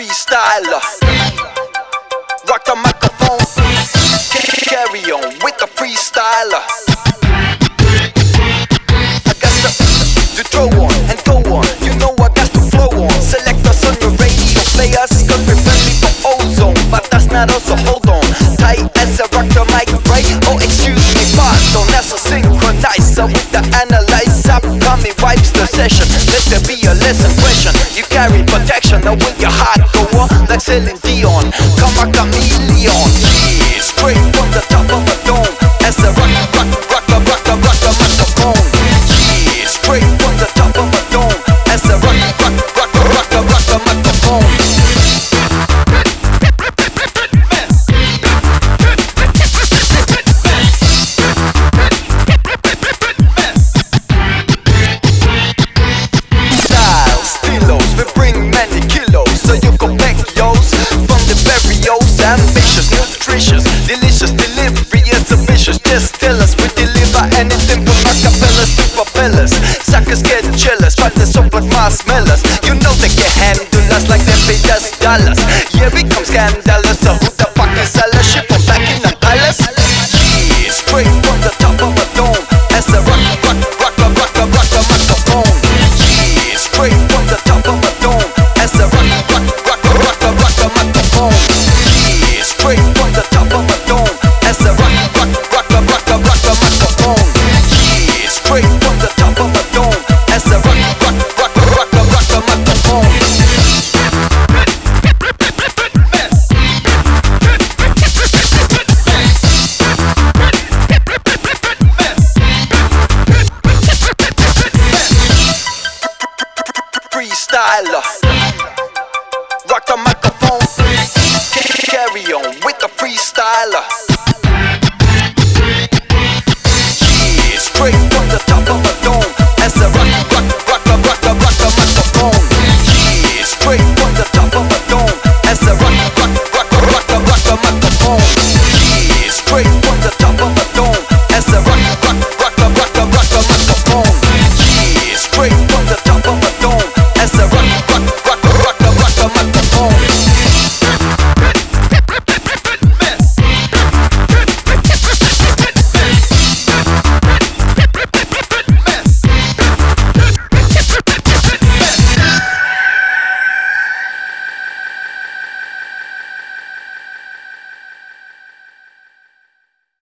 freestyler. Rock the microphone, carry on with the freestyler. I got to throw on and go on, you know I got to flow on. Select us on your radio players, cause we're friendly for ozone. But that's not also, hold on, tight as I rock the mic, right? Oh excuse me, pardon, that's a synchronizer with the analyzer. Upcoming wipes the session, let there be a lesson question. You carry protection, now will your heart go on like Celine Dion? Come a chameleon, yeah, straight from the top of a dome. As I rock the microphone, yeah, straight from the top of a dome. As I rock the microphone. Ambitious, nutritious, delicious delivery is ambitious. Just tell us, we deliver anything from acapellas to propellers. Suckers get jealous, but they're so but marshmallows. You know they can handle us like they paid us dollars. Yeah, we come scandalous, so who the fuck is Ella? Ship from Buckingham Palace? Yeah, straight from the top of a dome. As I rock the microphone. Yeah, straight from the top of a dome. As I rock the microphone. Straight from the top of a dome. As I rock the microphone. Yeah, straight from the top of a dome. As I rock the microphone. Freestyler. Rock the microphone, carry on with the freestyler. Yeah, straight from the top of